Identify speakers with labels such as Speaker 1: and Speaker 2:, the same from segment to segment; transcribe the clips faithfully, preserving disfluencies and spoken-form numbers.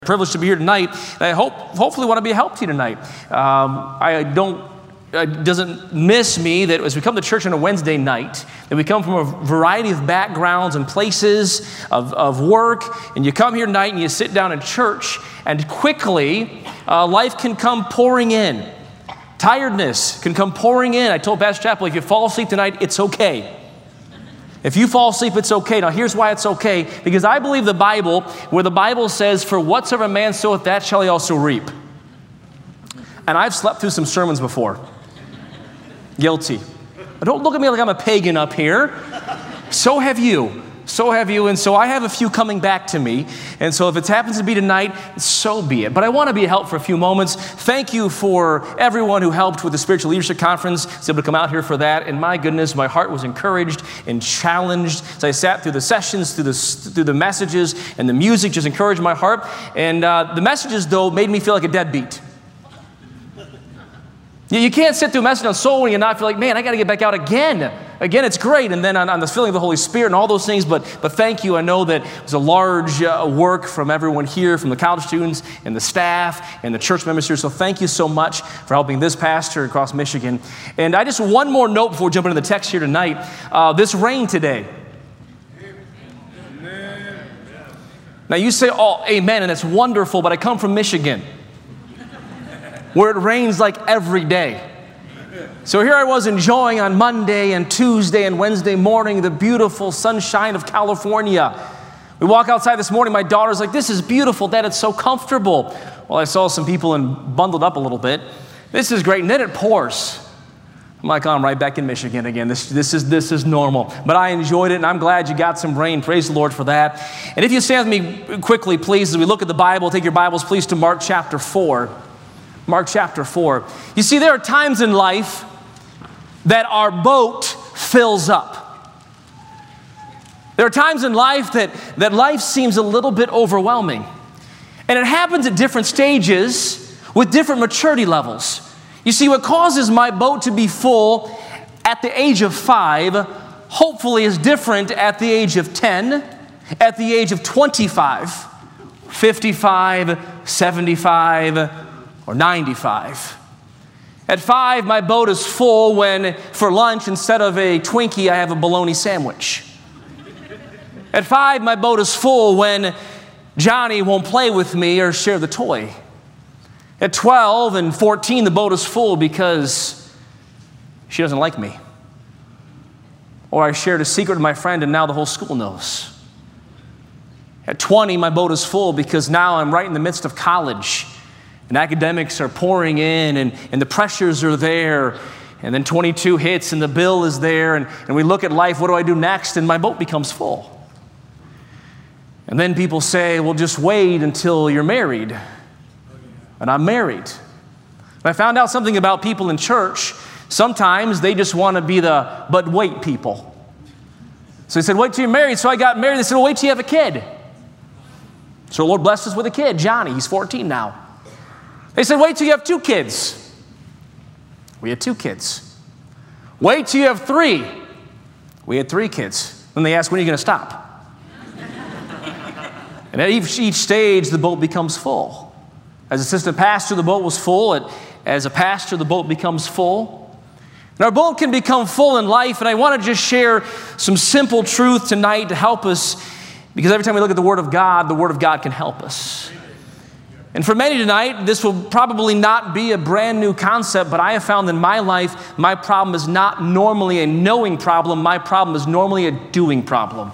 Speaker 1: Privileged to be here tonight. I hope, hopefully, want to be a help to you tonight. Um, I don't. It doesn't miss me that as we come to church on a Wednesday night, that we come from a variety of backgrounds and places of, of work, and you come here tonight and you sit down in church, and quickly uh, life can come pouring in. Tiredness can come pouring in. I told Pastor Chappell, if you fall asleep tonight, it's okay. If you fall asleep, it's okay. Now, here's why it's okay. Because I believe the Bible, where the Bible says, for whatsoever man soweth, that shall he also reap. And I've slept through some sermons before. Guilty. But don't look at me like I'm a pagan up here. So have you. So have you. And so I have a few coming back to me. And so if it happens to be tonight, so be it. But I want to be a help for a few moments. Thank you for everyone who helped with the Spiritual Leadership Conference. I was able to come out here for that. And my goodness, my heart was encouraged and challenged as I sat through the sessions, through the, through the messages, and the music just encouraged my heart. And uh, the messages, though, made me feel like a deadbeat. You can't sit through a message on soul and not feel like, man, I got to get back out again. Again, it's great. And then on, on the filling of the Holy Spirit and all those things. But but thank you. I know that it was a large uh, work from everyone here, from the college students and the staff and the church members here. So thank you so much for helping this pastor across Michigan. And I just, one more note before jumping into the text here tonight. Uh, this rain today. Amen. Now you say, oh, amen, and it's wonderful, but I come from Michigan, where it rains like every day. So here I was enjoying on Monday and Tuesday and Wednesday morning the beautiful sunshine of California. We walk outside this morning, my daughter's like, this is beautiful, Dad, it's so comfortable. Well, I saw some people and bundled up a little bit. This is great, and then it pours. I'm like, oh, I'm right back in Michigan again. This, this, is, this is normal. But I enjoyed it, and I'm glad you got some rain. Praise the Lord for that. And if you stand with me quickly, please, as we look at the Bible, take your Bibles, please, to Mark chapter four. Mark chapter four. You see, there are times in life that our boat fills up. There are times in life that, that life seems a little bit overwhelming. And it happens at different stages with different maturity levels. You see, what causes my boat to be full at the age of five, hopefully is different at the age of ten, at the age of twenty-five, fifty-five, seventy-five, or ninety-five. At five, my boat is full when, for lunch, instead of a Twinkie, I have a bologna sandwich. At five, my boat is full when Johnny won't play with me or share the toy. At twelve and fourteen, the boat is full because she doesn't like me. Or I shared a secret with my friend and now the whole school knows. At twenty, my boat is full because now I'm right in the midst of college. And academics are pouring in, and, and the pressures are there. And then twenty-two hits, and the bill is there. And, and we look at life, what do I do next? And my boat becomes full. And then people say, well, just wait until you're married. And I'm married. And I found out something about people in church. Sometimes they just want to be the but wait people. So they said, wait till you're married. So I got married. They said, well, wait till you have a kid. So the Lord blessed us with a kid, Johnny. He's fourteen now. They said, wait till you have two kids. We had two kids. Wait till you have three. We had three kids. Then they asked, when are you going to stop? And at each, each stage, the boat becomes full. As assistant pastor, the boat was full. As a pastor, the boat becomes full. And our boat can become full in life. And I want to just share some simple truth tonight to help us, because every time we look at the Word of God, the Word of God can help us. And for many tonight, this will probably not be a brand new concept, but I have found in my life, my problem is not normally a knowing problem. My problem is normally a doing problem.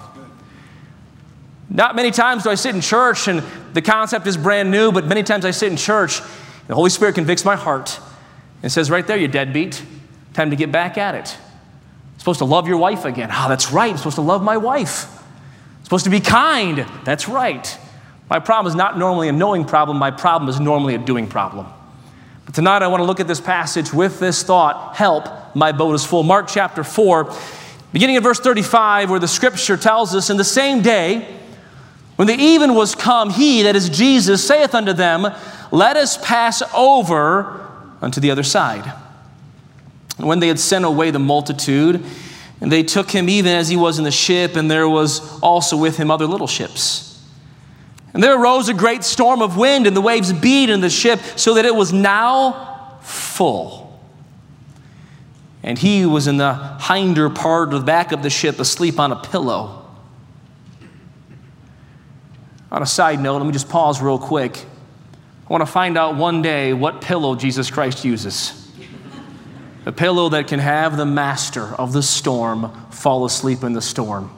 Speaker 1: Not many times do I sit in church and the concept is brand new, but many times I sit in church and the Holy Spirit convicts my heart and says, right there, you deadbeat. Time to get back at it. You're supposed to love your wife again. Oh, that's right. I'm supposed to love my wife. I'm supposed to be kind. That's right. My problem is not normally a knowing problem. My problem is normally a doing problem. But tonight I want to look at this passage with this thought, help, my boat is full. Mark chapter four, beginning at verse thirty-five, where the scripture tells us, in the same day, when the even was come, he, that is Jesus, saith unto them, let us pass over unto the other side. And when they had sent away the multitude, and they took him even as he was in the ship, and there was also with him other little ships. And there arose a great storm of wind, and the waves beat in the ship, so that it was now full. And he was in the hinder part of the back of the ship, asleep on a pillow. On a side note, let me just pause real quick. I want to find out one day what pillow Jesus Christ uses. A pillow that can have the master of the storm fall asleep in the storm.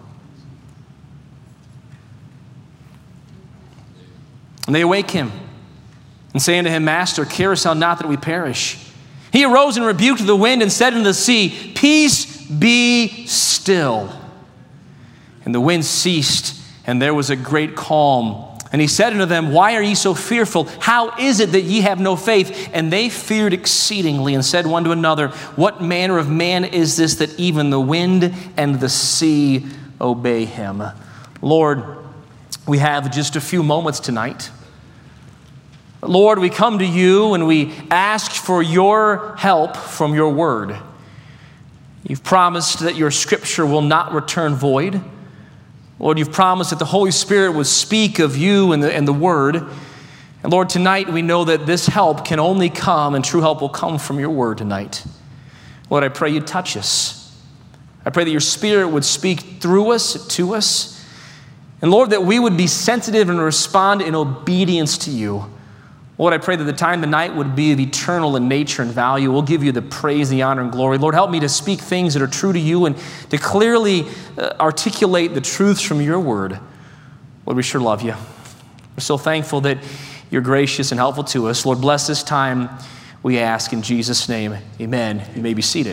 Speaker 1: And they awake him and say unto him, Master, carest thou not that we perish? He arose and rebuked the wind and said unto the sea, Peace, be still. And the wind ceased, and there was a great calm. And he said unto them, Why are ye so fearful? How is it that ye have no faith? And they feared exceedingly, and said one to another, What manner of man is this, that even the wind and the sea obey him? Lord, we have just a few moments tonight. Lord, we come to you and we ask for your help from your word. You've promised that your scripture will not return void. Lord, you've promised that the Holy Spirit would speak of you and the, and the word. And Lord, tonight we know that this help can only come, and true help will come from your word tonight. Lord, I pray you'd touch us. I pray that your Spirit would speak through us, to us. And Lord, that we would be sensitive and respond in obedience to you. Lord, I pray that the time tonight would be of eternal in nature and value. We'll give you the praise, the honor, and glory. Lord, help me to speak things that are true to you and to clearly uh, articulate the truths from your word. Lord, we sure love you. We're so thankful that you're gracious and helpful to us. Lord, bless this time, we ask in Jesus' name. Amen. You may be seated.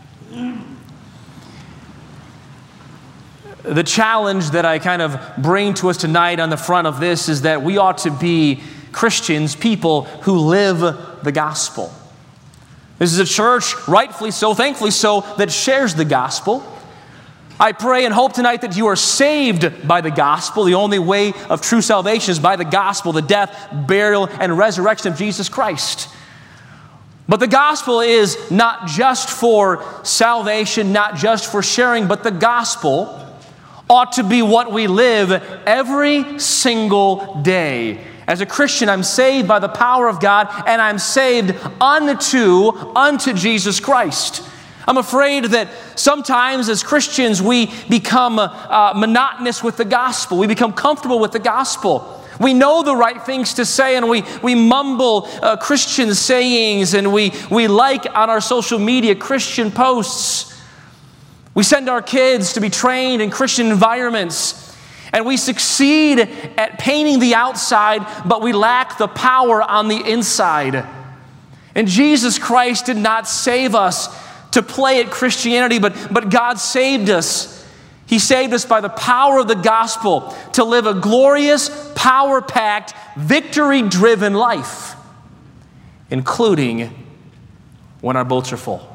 Speaker 1: The challenge that I kind of bring to us tonight on the front of this is that we ought to be Christians, people who live the gospel. This is a church, rightfully so, thankfully so, that shares the gospel. I pray and hope tonight that you are saved by the gospel. The only way of true salvation is by the gospel, the death, burial, and resurrection of Jesus Christ. But the gospel is not just for salvation, not just for sharing, but the gospel ought to be what we live every single day. As a Christian, I'm saved by the power of God, and I'm saved unto, unto Jesus Christ. I'm afraid that sometimes as Christians, we become uh, monotonous with the gospel. We become comfortable with the gospel. We know the right things to say, and we, we mumble uh, Christian sayings, and we, we like on our social media Christian posts. We send our kids to be trained in Christian environments. And we succeed at painting the outside, but we lack the power on the inside. And Jesus Christ did not save us to play at Christianity, but, but God saved us. He saved us by the power of the gospel to live a glorious, power-packed, victory-driven life, including when our boats are full.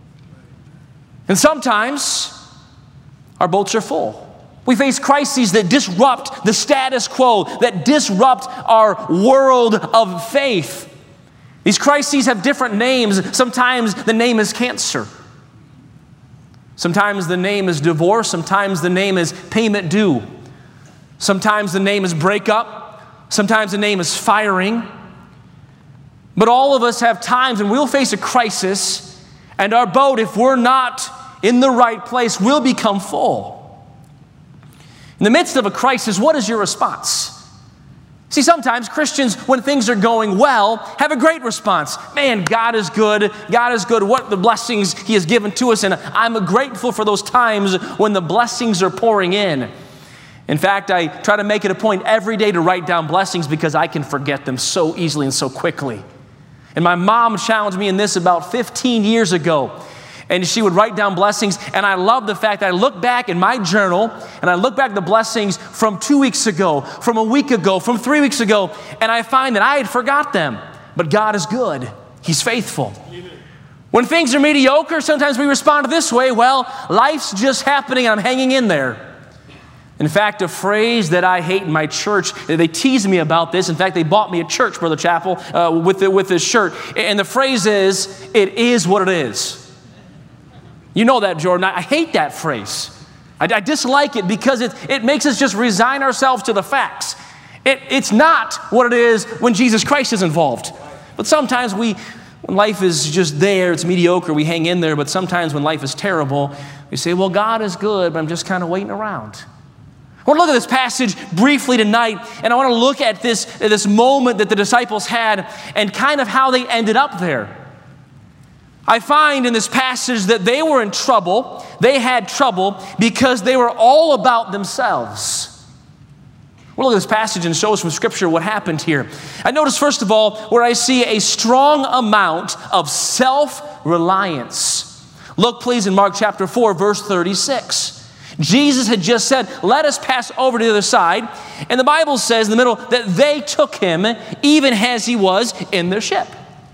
Speaker 1: And sometimes our boats are full. We face crises that disrupt the status quo, that disrupt our world of faith. These crises have different names. Sometimes the name is cancer. Sometimes the name is divorce. Sometimes the name is payment due. Sometimes the name is breakup. Sometimes the name is firing. But all of us have times when we'll face a crisis, and our boat, if we're not in the right place, will become full. In the midst of a crisis, what is your response? See, sometimes Christians, when things are going well, have a great response. Man, God is good. God is good. What the blessings He has given to us. And I'm grateful for those times when the blessings are pouring in. In fact, I try to make it a point every day to write down blessings because I can forget them so easily and so quickly. And my mom challenged me in this about fifteen years ago. And she would write down blessings, and I love the fact that I look back in my journal, and I look back at the blessings from two weeks ago, from a week ago, from three weeks ago, and I find that I had forgot them. But God is good. He's faithful. Amen. When things are mediocre, sometimes we respond this way, well, life's just happening, and I'm hanging in there. In fact, a phrase that I hate in my church, they tease me about this. In fact, they bought me a church, Brother Chappell, uh, with, the, with this shirt. And the phrase is, it is what it is. You know that, Jordan. I hate that phrase. I, I dislike it because it, it makes us just resign ourselves to the facts. It, it's not what it is when Jesus Christ is involved. But sometimes we, when life is just there, it's mediocre, we hang in there. But sometimes when life is terrible, we say, well, God is good, but I'm just kind of waiting around. I want to look at this passage briefly tonight, and I want to look at this, at this moment that the disciples had and kind of how they ended up there. I find in this passage that they were in trouble. They had trouble because they were all about themselves. We'll look at this passage and show us from Scripture what happened here. I notice, first of all, where I see a strong amount of self-reliance. Look, please, in Mark chapter four, verse thirty-six. Jesus had just said, let us pass over to the other side. And the Bible says in the middle that they took him even as he was in their ship.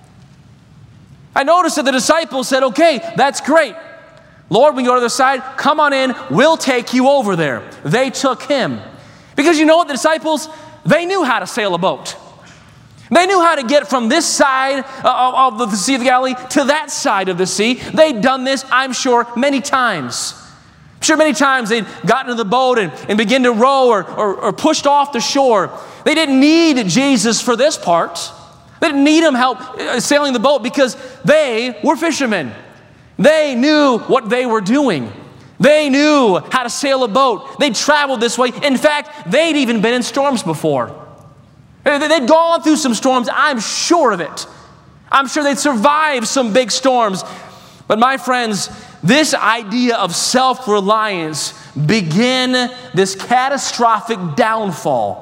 Speaker 1: I noticed that the disciples said, okay, that's great. Lord, we can go to the other side. Come on in. We'll take you over there. They took him. Because you know what, the disciples, they knew how to sail a boat. They knew how to get from this side of the Sea of Galilee to that side of the sea. They'd done this, I'm sure, many times. I'm sure many times they'd gotten into the boat and, and begun to row or, or, or pushed off the shore. They didn't need Jesus for this part. They didn't need him help sailing the boat because they were fishermen. They knew what they were doing. They knew how to sail a boat. They'd traveled this way. In fact, they'd even been in storms before. They'd gone through some storms, I'm sure of it. I'm sure they'd survived some big storms. But my friends, this idea of self-reliance began this catastrophic downfall.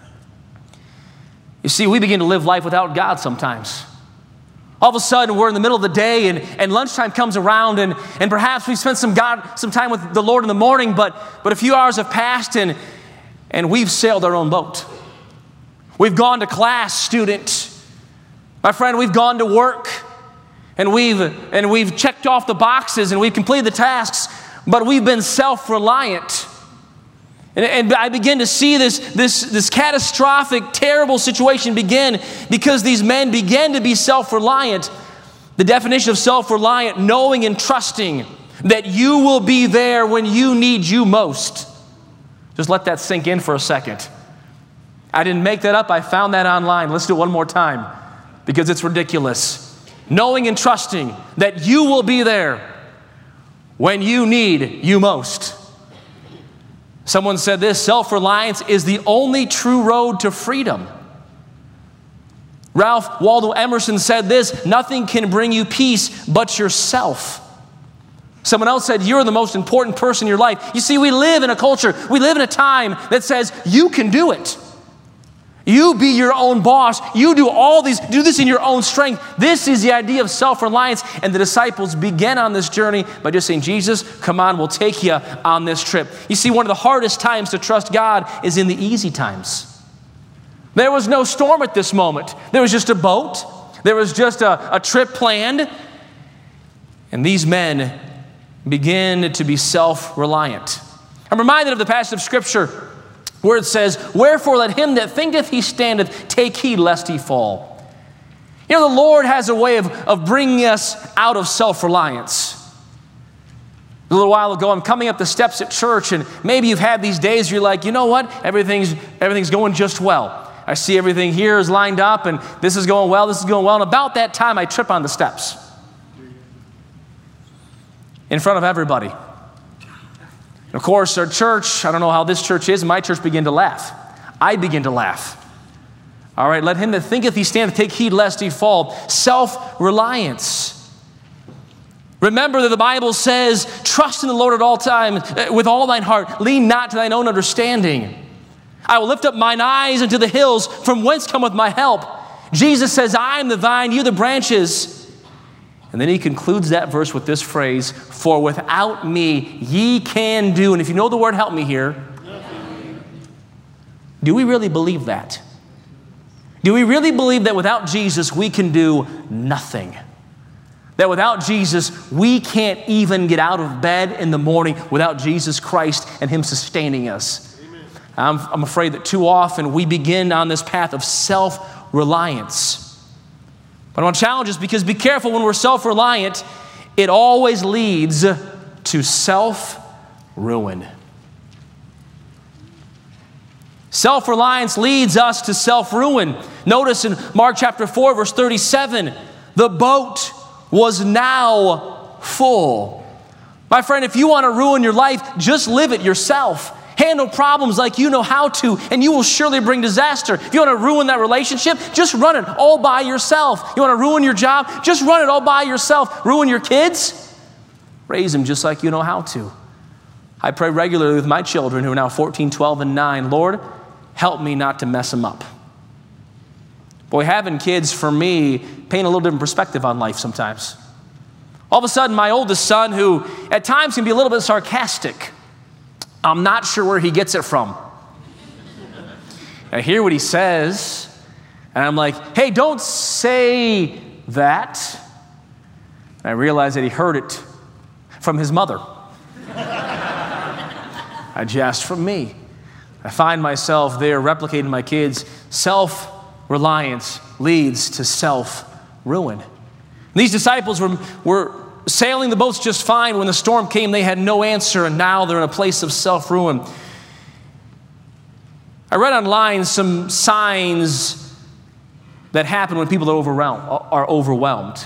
Speaker 1: You see, we begin to live life without God sometimes. All of a sudden, we're in the middle of the day and, and lunchtime comes around and, and perhaps we spent some God, some time with the Lord in the morning, but, but a few hours have passed and, and we've sailed our own boat. We've gone to class, student. My friend, we've gone to work and we've, and we've checked off the boxes and we've completed the tasks, but we've been self-reliant. And, and I begin to see this, this, this catastrophic, terrible situation begin because these men began to be self-reliant. The definition of self-reliant, knowing and trusting that you will be there when you need you most. Just let that sink in for a second. I didn't make that up. I found that online. Let's do it one more time because it's ridiculous. Knowing and trusting that you will be there when you need you most. Someone said this, self-reliance is the only true road to freedom. Ralph Waldo Emerson said this, nothing can bring you peace but yourself. Someone else said, you're the most important person in your life. You see, we live in a culture, we live in a time that says you can do it. You be your own boss. You do all these, do this in your own strength. This is the idea of self-reliance. And the disciples began on this journey by just saying, Jesus, come on, we'll take you on this trip. You see, one of the hardest times to trust God is in the easy times. There was no storm at this moment. There was just a boat. There was just a, a trip planned. And these men begin to be self-reliant. I'm reminded of the passage of Scripture where it says, wherefore let him that thinketh he standeth take heed lest he fall. You know, the Lord has a way of, of bringing us out of self-reliance. A little while ago, I'm coming up the steps at church, and maybe you've had these days where you're like, you know what, everything's, everything's going just well. I see everything here is lined up, and this is going well, this is going well, and about that time, I trip on the steps. In front of everybody. Of course, our church, I don't know how this church is, my church began to laugh. I begin to laugh. All right, let him that thinketh he standeth take heed lest he fall. Self-reliance. Remember that the Bible says, trust in the Lord at all times, with all thine heart. Lean not to thine own understanding. I will lift up mine eyes unto the hills, from whence cometh my help. Jesus says, I am the vine, you the branches. And then he concludes that verse with this phrase, for without me ye can do. And if you know the word help me here, nothing. Do we really believe that? Do we really believe that without Jesus we can do nothing? That without Jesus we can't even get out of bed in the morning without Jesus Christ and him sustaining us? I'm, I'm afraid that too often we begin on this path of self-reliance. But I want to challenge us because be careful when we're self-reliant, it always leads to self-ruin. Self-reliance leads us to self-ruin. Notice in Mark chapter four, verse thirty-seven, the boat was now full. My friend, if you want to ruin your life, just live it yourself. Handle problems like you know how to, and you will surely bring disaster. If you want to ruin that relationship, just run it all by yourself. You want to ruin your job, just run it all by yourself. Ruin your kids, raise them just like you know how to. I pray regularly with my children who are now fourteen, twelve, and nine, Lord, help me not to mess them up. Boy, having kids for me paint a little different perspective on life sometimes. All of a sudden, my oldest son, who at times can be a little bit sarcastic, I'm not sure where he gets it from. I hear what he says, and I'm like, hey, don't say that. And I realize that he heard it from his mother. I just from me. I find myself there replicating my kids. Self-reliance leads to self-ruin. These disciples were, were sailing the boats just fine. When the storm came, they had no answer, and now they're in a place of self-ruin. I read online some signs that happen when people are overwhelmed. Are overwhelmed.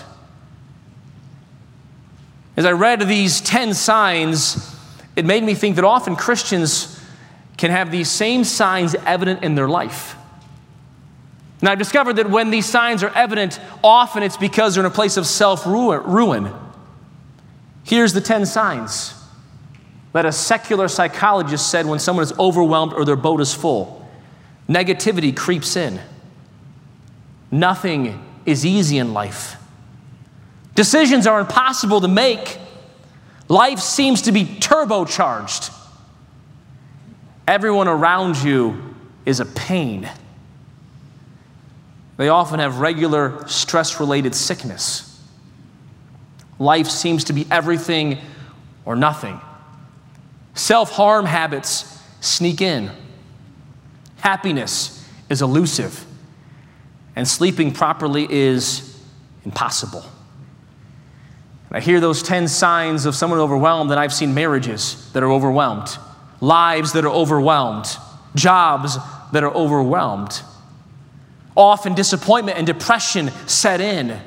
Speaker 1: As I read these ten signs, it made me think that often Christians can have these same signs evident in their life. And I've discovered that when these signs are evident, often it's because they're in a place of self-ruin. Here's the ten signs that a secular psychologist said when someone is overwhelmed or their boat is full. Negativity creeps in. Nothing is easy in life. Decisions are impossible to make. Life seems to be turbocharged. Everyone around you is a pain. They often have regular stress-related sickness. Life seems to be everything or nothing. Self-harm habits sneak in. Happiness is elusive. And sleeping properly is impossible. I hear those ten signs of someone overwhelmed, and I've seen marriages that are overwhelmed, lives that are overwhelmed, jobs that are overwhelmed. Often disappointment and depression set in.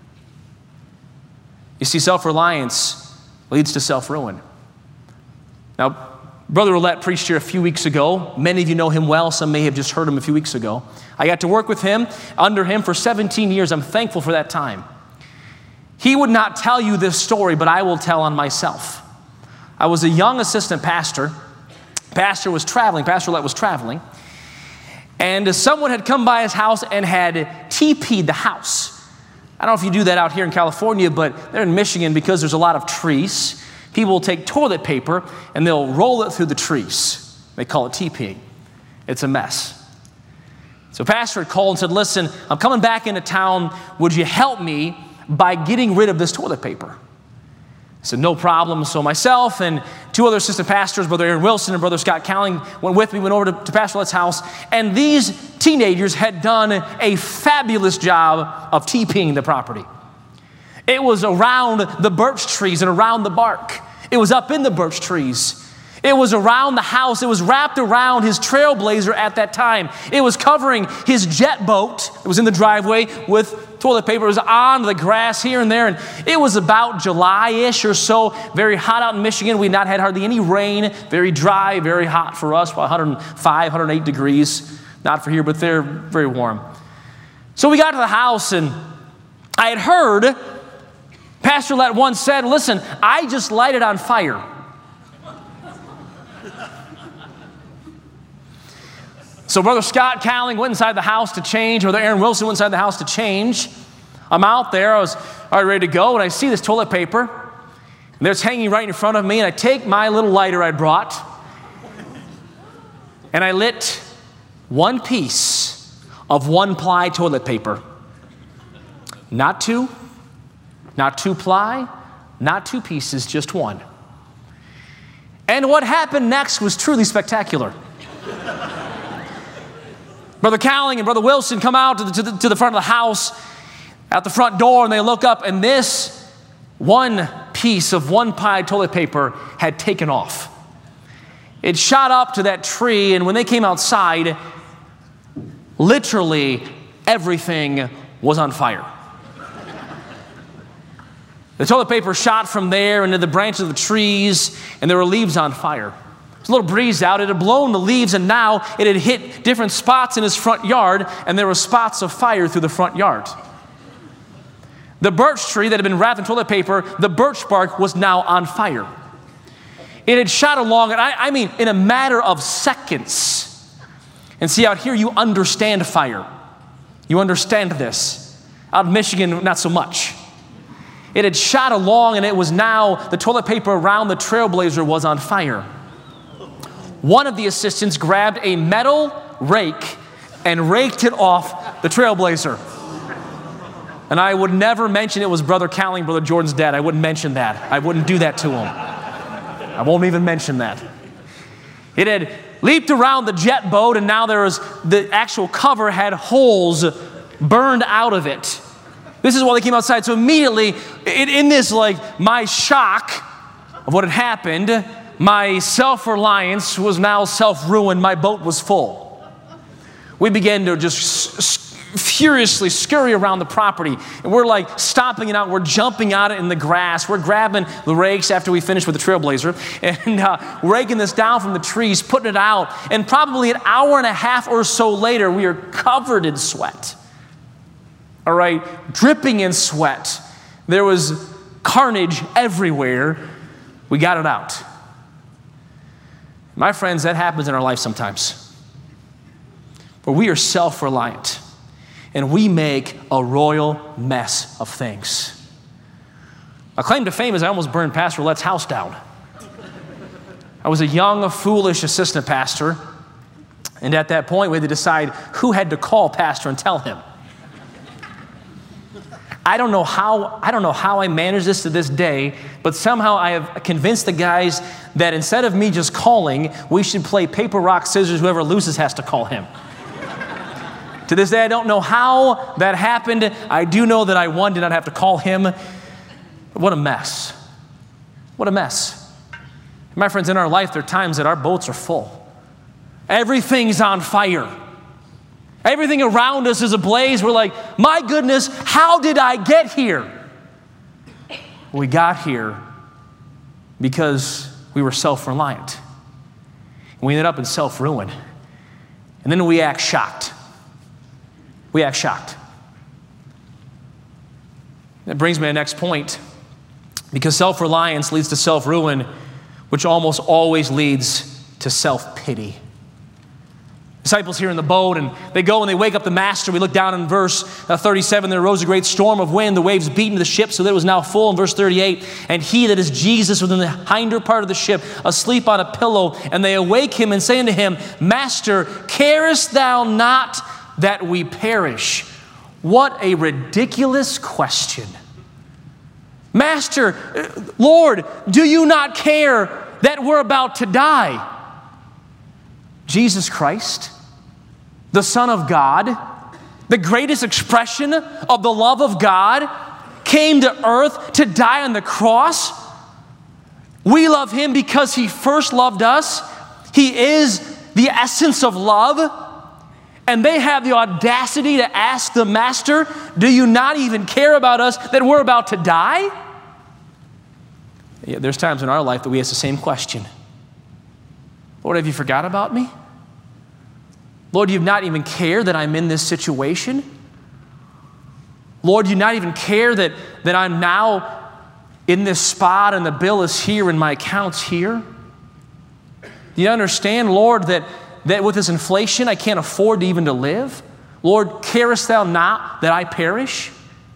Speaker 1: You see, self-reliance leads to self-ruin. Now, Brother Roulette preached here a few weeks ago. Many of you know him well. Some may have just heard him a few weeks ago. I got to work with him, under him for seventeen years. I'm thankful for that time. He would not tell you this story, but I will tell on myself. I was a young assistant pastor. Pastor was traveling. Pastor Roulette was traveling. And someone had come by his house and had T P'd the house. I don't know if you do that out here in California, but they're in Michigan because there's a lot of trees. People will take toilet paper and they'll roll it through the trees. They call it T P'ing. It's a mess. So pastor had called and said, listen, I'm coming back into town. Would you help me by getting rid of this toilet paper? I said, no problem. So myself and two other assistant pastors, Brother Aaron Wilson and Brother Scott Cowling, went with me, went over to, to Pastor Roulette's house, and these teenagers had done a fabulous job of T P'ing the property. It was around the birch trees and around the bark. It was up in the birch trees. It was around the house. It was wrapped around his Trailblazer at that time. It was covering his jet boat. It was in the driveway with toilet paper. It was on the grass here and there. And it was about July-ish or so. Very hot out in Michigan. We had not had hardly any rain. Very dry, very hot for us. About one hundred five, one hundred eight degrees. Not for here, but they're very warm. So we got to the house, and I had heard Pastor Roulette once said, listen, I just light it on fire. So Brother Scott Cowling went inside the house to change. Brother Aaron Wilson went inside the house to change. I'm out there. I was already ready to go, and I see this toilet paper. And there's hanging right in front of me, and I take my little lighter I brought, and I lit one piece of one-ply toilet paper. Not two, not two-ply, not two pieces, just one. And what happened next was truly spectacular. Brother Cowling and Brother Wilson come out to the, to, the, to the front of the house at the front door, and they look up, and this one piece of one-ply toilet paper had taken off. It shot up to that tree, and when they came outside, literally everything was on fire. The toilet paper shot from there into the branches of the trees, and there were leaves on fire. There was a little breeze out. It had blown the leaves, and now it had hit different spots in his front yard, and there were spots of fire through the front yard. The birch tree that had been wrapped in toilet paper, the birch bark was now on fire. It had shot along, and I, I mean, in a matter of seconds. And see, out here you understand fire. You understand this. Out in Michigan, not so much. It had shot along, and it was now, the toilet paper around the Trailblazer was on fire. One of the assistants grabbed a metal rake and raked it off the Trailblazer. And I would never mention it was Brother Cowling, Brother Jordan's dad. I wouldn't mention that. I wouldn't do that to him. I won't even mention that. It had leaped around the jet boat, and now there was, the actual cover had holes burned out of it. This is why they came outside. So immediately, in, in this, like, my shock of what had happened, my self-reliance was now self-ruined. My boat was full. We began to just s- s- furiously scurry around the property. And we're like stomping it out. We're jumping out in the grass. We're grabbing the rakes after we finished with the Trailblazer and uh, raking this down from the trees, putting it out. And probably an hour and a half or so later, we are covered in sweat. All right, dripping in sweat. There was carnage everywhere. We got it out. My friends, that happens in our life sometimes. Where we are self-reliant and we make a royal mess of things. My claim to fame is I almost burned Pastor Let's house down. I was a young, foolish assistant pastor, and at that point we had to decide who had to call Pastor and tell him. I don't know how, I don't know how I managed this to this day, but somehow I have convinced the guys that instead of me just calling, we should play paper, rock, scissors. Whoever loses has to call him. To this day, I don't know how that happened. I do know that I won, did not have to call him. But what a mess. What a mess. My friends, in our life, there are times that our boats are full. Everything's on fire. Everything around us is ablaze. We're like, my goodness, how did I get here? We got here because we were self-reliant. We ended up in self-ruin. And then we act shocked. We act shocked. That brings me to the next point. Because self-reliance leads to self-ruin, which almost always leads to self-pity. Disciples here in the boat, and they go and they wake up the master. We look down in verse thirty-seven. There arose a great storm of wind. The waves beat into the ship so that it was now full. In verse thirty-eight, and he, that is Jesus, was in the hinder part of the ship, asleep on a pillow. And they awake him and say unto him, Master, carest thou not that we perish? What a ridiculous question. Master, Lord, do you not care that we're about to die? Jesus Christ, the Son of God, the greatest expression of the love of God, came to earth to die on the cross. We love him because he first loved us. He is the essence of love. And they have the audacity to ask the master, do you not even care about us that we're about to die? Yeah, there's times in our life that we ask the same question. Lord, have you forgot about me? Lord, you not even care that I'm in this situation? Lord, you not even care that, that I'm now in this spot and the bill is here and my account's here? Do you understand, Lord, that, that with this inflation I can't afford to even to live? Lord, carest thou not that I perish?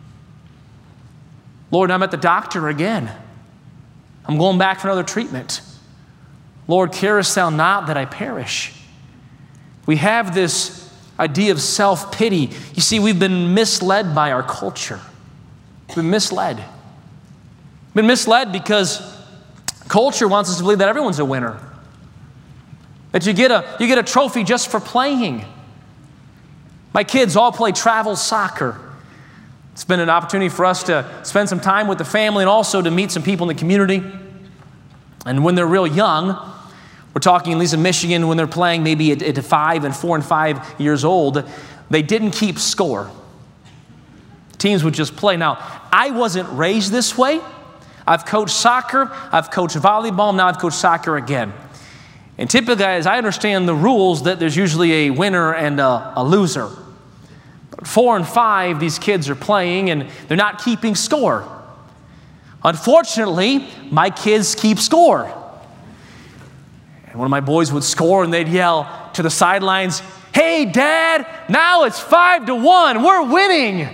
Speaker 1: Lord, I'm at the doctor again. I'm going back for another treatment. Lord, carest thou not that I perish? We have this idea of self-pity. You see, we've been misled by our culture. We've been misled. We've been misled because culture wants us to believe that everyone's a winner. That you get a, you get a trophy just for playing. My kids all play travel soccer. It's been an opportunity for us to spend some time with the family and also to meet some people in the community. And when they're real young, We're talking, at least in Michigan, when they're playing maybe at, at five and four and five years old, they didn't keep score. Teams would just play. Now, I wasn't raised this way. I've coached soccer, I've coached volleyball, now I've coached soccer again. And typically, as I understand the rules, that there's usually a winner and a, a loser. But four and five, these kids are playing and they're not keeping score. Unfortunately, my kids keep score. And one of my boys would score and they'd yell to the sidelines, "Hey, Dad, now it's five to one. We're winning." I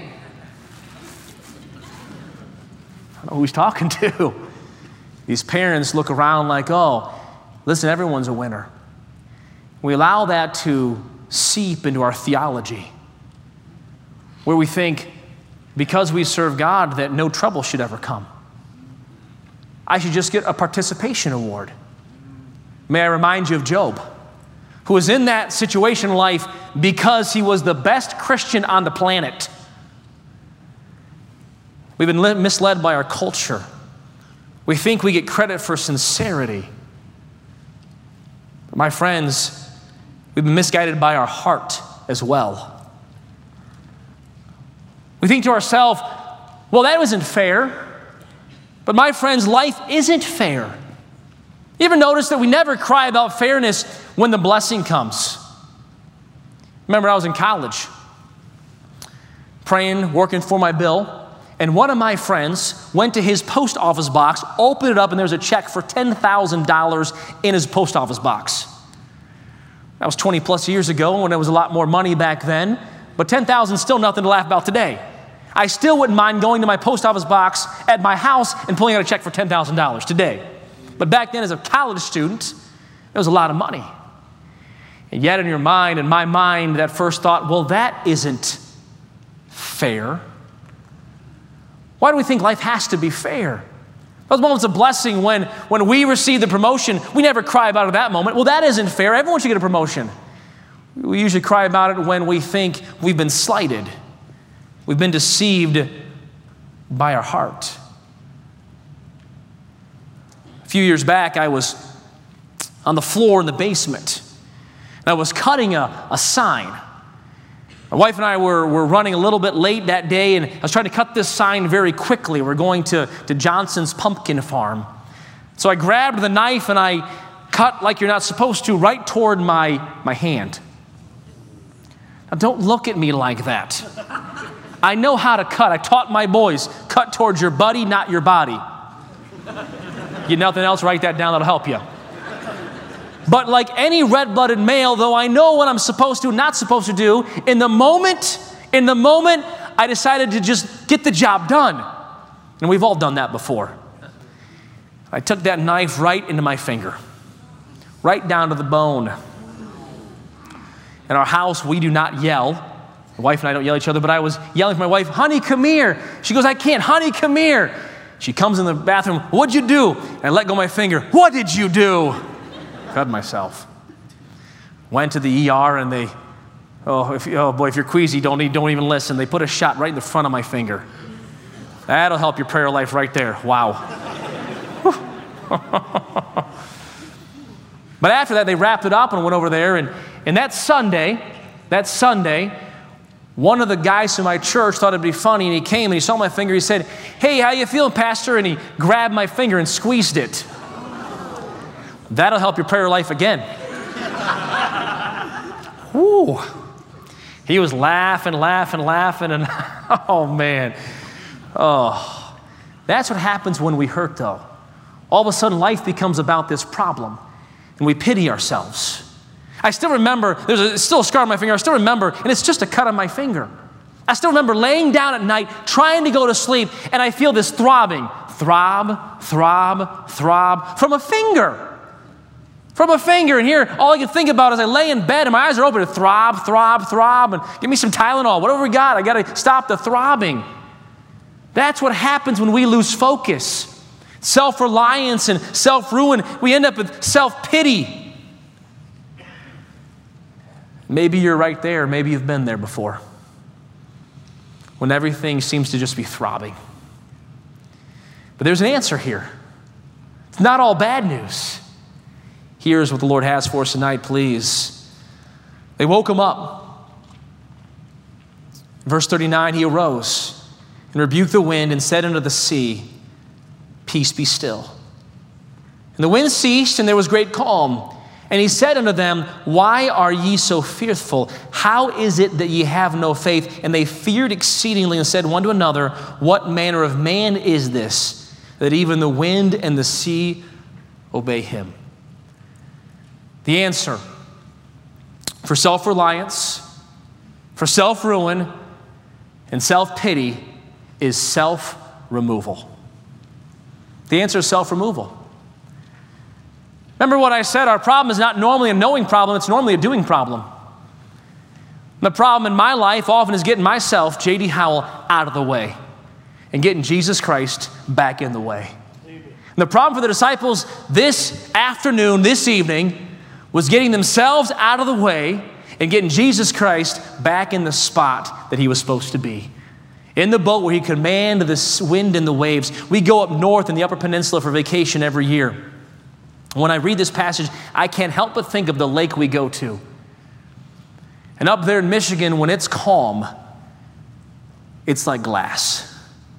Speaker 1: don't know who he's talking to. These parents look around like, oh, listen, everyone's a winner. We allow that to seep into our theology, where we think because we serve God that no trouble should ever come. I should just get a participation award. May I remind you of Job, who was in that situation in life because he was the best Christian on the planet. We've been misled by our culture. We think we get credit for sincerity. But my friends, we've been misguided by our heart as well. We think to ourselves, well, that wasn't fair. But my friends, life isn't fair. You ever notice that we never cry about fairness when the blessing comes? Remember, I was in college, praying, working for my bill, and one of my friends went to his post office box, opened it up, and there was a check for ten thousand dollars in his post office box. That was twenty plus years ago when there was a lot more money back then, but ten thousand dollars is still nothing to laugh about today. I still wouldn't mind going to my post office box at my house and pulling out a check for ten thousand dollars today. But back then, as a college student, it was a lot of money. And yet in your mind, in my mind, that first thought, well, that isn't fair. Why do we think life has to be fair? Those moments of blessing when, when we receive the promotion, we never cry about it at that moment. Well, that isn't fair. Everyone should get a promotion. We usually cry about it when we think we've been slighted. We've been deceived by our heart. A few years back, I was on the floor in the basement, and I was cutting a, a sign. My wife and I were, were running a little bit late that day, and I was trying to cut this sign very quickly. We're going to, to Johnson's Pumpkin Farm. So I grabbed the knife, and I cut like you're not supposed to, right toward my, my hand. Now, don't look at me like that. I know how to cut. I taught my boys, cut towards your buddy, not your body. Get nothing else, write that down, that'll help you. But like any red-blooded male, though I know what I'm supposed to, not supposed to do, in the moment, in the moment, I decided to just get the job done. And we've all done that before. I took that knife right into my finger, right down to the bone. In our house, we do not yell. My wife and I don't yell at each other, but I was yelling for my wife, "Honey, come here." She goes, "I can't." "Honey, come here." She comes in the bathroom, "What'd you do?" And I let go of my finger. "What did you do?" Cut myself. Went to the E R and they, oh, if, oh boy, if you're queasy, don't, don't even listen. They put a shot right in the front of my finger. That'll help your prayer life right there. Wow. But after that, they wrapped it up and went over there. And, and that Sunday, that Sunday, one of the guys from my church thought it'd be funny, and he came and he saw my finger. He said, "Hey, how you feeling, Pastor?" And he grabbed my finger and squeezed it. That'll help your prayer life again. Whew. He was laughing, laughing, laughing, and oh man. Oh, that's what happens when we hurt, though. All of a sudden, life becomes about this problem, and we pity ourselves. I still remember, there's a, still a scar on my finger, I still remember, and it's just a cut on my finger. I still remember laying down at night, trying to go to sleep, and I feel this throbbing, throb, throb, throb, from a finger. From a finger, and here, all I can think about is I lay in bed, and my eyes are open, to throb, throb, throb, and give me some Tylenol, whatever we got, I gotta stop the throbbing. That's what happens when we lose focus. Self-reliance and self-ruin, we end up with self-pity. Maybe you're right there. Maybe you've been there before. When everything seems to just be throbbing. But there's an answer here. It's not all bad news. Here's what the Lord has for us tonight, please. They woke him up. Verse thirty-nine, he arose and rebuked the wind and said unto the sea, Peace, be still. And the wind ceased, and there was great calm. And he said unto them, Why are ye so fearful? How is it that ye have no faith? And they feared exceedingly and said one to another, What manner of man is this, that even the wind and the sea obey him? The answer for self-reliance, for self-ruin, and self-pity is self-removal. The answer is self-removal. Remember what I said, our problem is not normally a knowing problem, it's normally a doing problem. The problem in my life often is getting myself, J D Howell, out of the way and getting Jesus Christ back in the way. And the problem for the disciples this afternoon, this evening, was getting themselves out of the way and getting Jesus Christ back in the spot that he was supposed to be. In the boat where he commanded the wind and the waves. We go up north in the Upper Peninsula for vacation every year. When I read this passage, I can't help but think of the lake we go to. And up there in Michigan, when it's calm, it's like glass.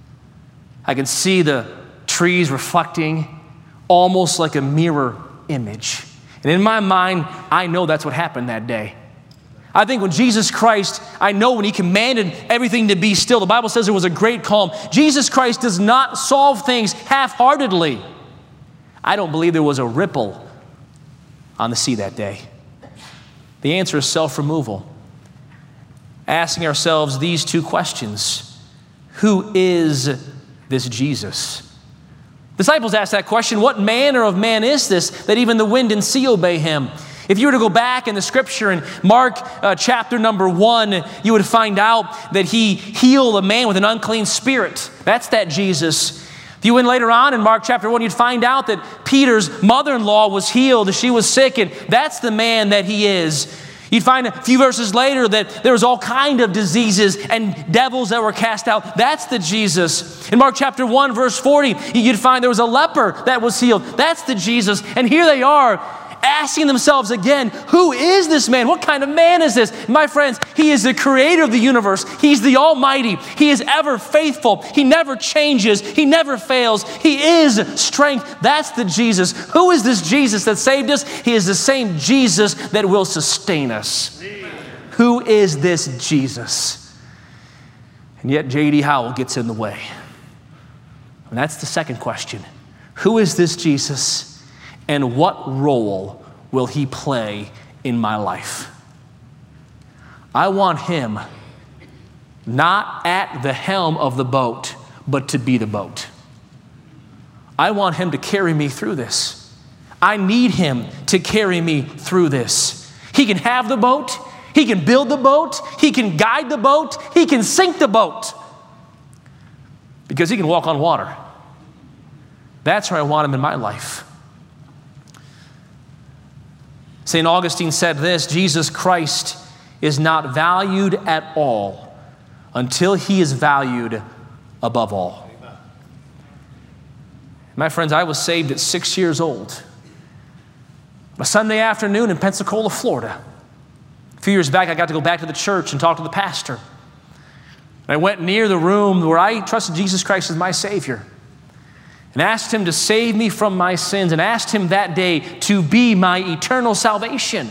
Speaker 1: I can see the trees reflecting almost like a mirror image. And in my mind, I know that's what happened that day. I think when Jesus Christ, I know when he commanded everything to be still, the Bible says there was a great calm. Jesus Christ does not solve things half-heartedly. I don't believe there was a ripple on the sea that day. The answer is self-removal. Asking ourselves these two questions. Who is this Jesus? Disciples asked that question, what manner of man is this that even the wind and sea obey him? If you were to go back in the scripture in Mark uh, chapter number one, you would find out that he healed a man with an unclean spirit. That's that Jesus. If you went later on in Mark chapter one, you'd find out that Peter's mother-in-law was healed. She was sick, and that's the man that he is. You'd find a few verses later that there was all kind of diseases and devils that were cast out. That's the Jesus. In Mark chapter one, verse forty, you'd find there was a leper that was healed. That's the Jesus. And here they are asking themselves again, who is this man? What kind of man is this? My friends, he is the creator of the universe. He's the Almighty. He is ever faithful. He never changes. He never fails. He is strength. That's the Jesus. Who is this Jesus that saved us? He is the same Jesus that will sustain us. Who is this Jesus? And yet J D Howell gets in the way. And that's the second question. Who is this Jesus? And what role will he play in my life? I want him not at the helm of the boat, but to be the boat. I want him to carry me through this. I need him to carry me through this. He can have the boat. He can build the boat. He can guide the boat. He can sink the boat. Because he can walk on water. That's where I want him in my life. Saint Augustine said this, Jesus Christ is not valued at all until he is valued above all. Amen. My friends, I was saved at six years old. A Sunday afternoon in Pensacola, Florida. A few years back, I got to go back to the church and talk to the pastor. I went near the room where I trusted Jesus Christ as my Savior. And asked him to save me from my sins, and asked him that day to be my eternal salvation.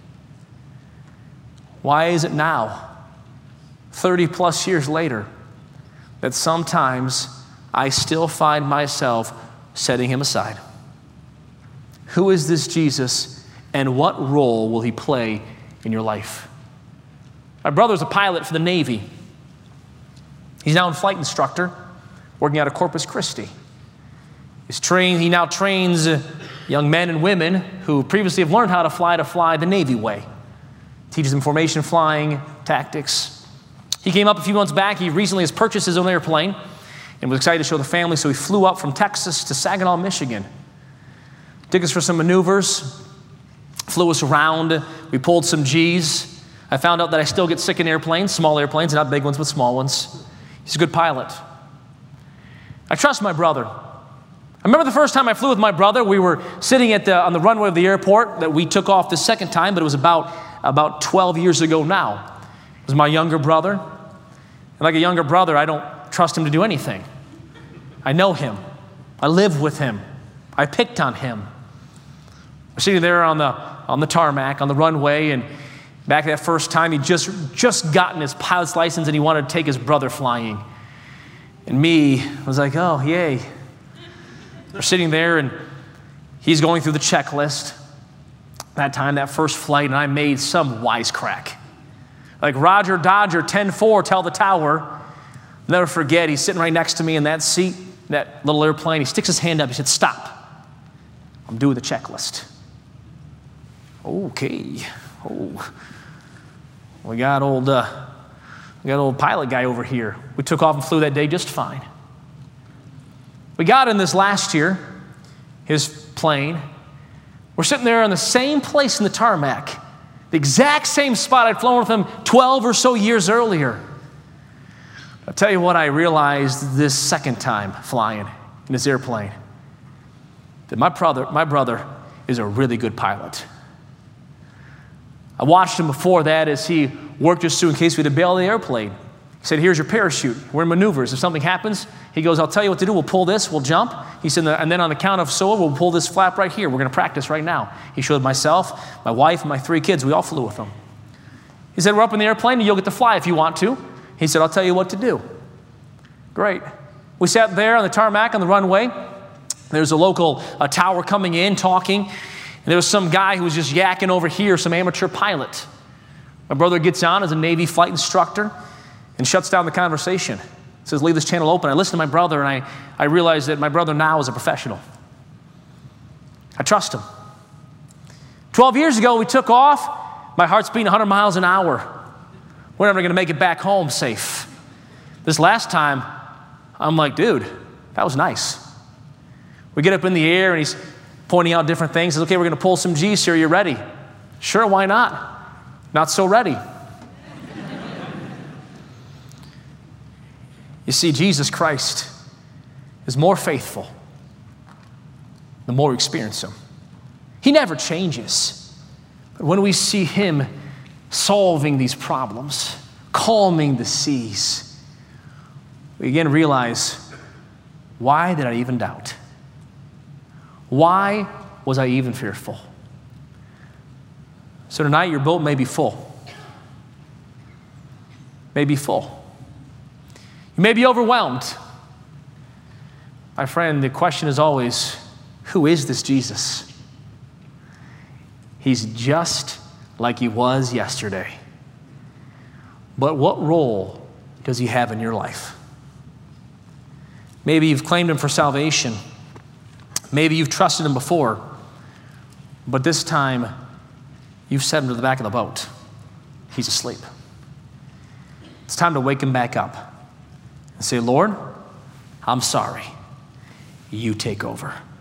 Speaker 1: Why is it now, thirty plus years later, that sometimes I still find myself setting him aside? Who is this Jesus, and what role will he play in your life? My brother's a pilot for the Navy. He's now a flight instructor, working out of Corpus Christi. He's trained, he now trains young men and women who previously have learned how to fly to fly the Navy way. Teaches them formation flying tactics. He came up a few months back. He recently has purchased his own airplane and was excited to show the family, so he flew up from Texas to Saginaw, Michigan. Took us for some maneuvers, flew us around. We pulled some G's. I found out that I still get sick in airplanes, small airplanes, not big ones, but small ones. He's a good pilot. I trust my brother. I remember the first time I flew with my brother. We were sitting at the, on the runway of the airport that we took off the second time, but it was about, about twelve years ago now. It was my younger brother. And like a younger brother, I don't trust him to do anything. I know him. I live with him. I picked on him. We're sitting there on the, on the tarmac, on the runway, and back that first time, he'd just, just gotten his pilot's license and he wanted to take his brother flying. And me was like, oh, yay. We're sitting there and he's going through the checklist. That time, that first flight, and I made some wisecrack. Like, Roger, Dodger, ten four, tell the tower. Never forget, he's sitting right next to me in that seat, that little airplane. He sticks his hand up. He said, stop. I'm doing the checklist. Okay. Oh. We got old, uh, we got old pilot guy over here. We took off and flew that day just fine. We got in this last year, his plane. We're sitting there in the same place in the tarmac, the exact same spot I'd flown with him twelve or so years earlier. I'll tell you what I realized this second time flying in this airplane, that my brother, my brother is a really good pilot. I watched him before that as he worked us through in case we had to bail the airplane. He said, here's your parachute. We're in maneuvers. If something happens, he goes, I'll tell you what to do. We'll pull this. We'll jump. He said, and then on the count of so, we'll pull this flap right here. We're going to practice right now. He showed myself, my wife, and my three kids. We all flew with him. He said, we're up in the airplane, and you'll get to fly if you want to. He said, I'll tell you what to do. Great. We sat there on the tarmac on the runway. There's a local uh, tower coming in, talking. And there was some guy who was just yakking over here, some amateur pilot. My brother gets on as a Navy flight instructor and shuts down the conversation. Says, leave this channel open. I listen to my brother, and I, I realize that my brother now is a professional. I trust him. Twelve years ago, we took off. My heart's beating one hundred miles an hour. We're never going to make it back home safe. This last time, I'm like, dude, that was nice. We get up in the air, and he's pointing out different things. He says, okay, we're going to pull some G's here. Are you ready? Sure, why not? Not so ready. You see, Jesus Christ is more faithful the more we experience him. He never changes. But when we see him solving these problems, calming the seas, we again realize, why did I even doubt? Why was I even fearful? So tonight, your boat may be full. May be full. You may be overwhelmed. My friend, the question is always, who is this Jesus? He's just like he was yesterday. But what role does he have in your life? Maybe you've claimed him for salvation. Maybe you've trusted him before. But this time, you've set him to the back of the boat. He's asleep. It's time to wake him back up and say, Lord, I'm sorry. You take over.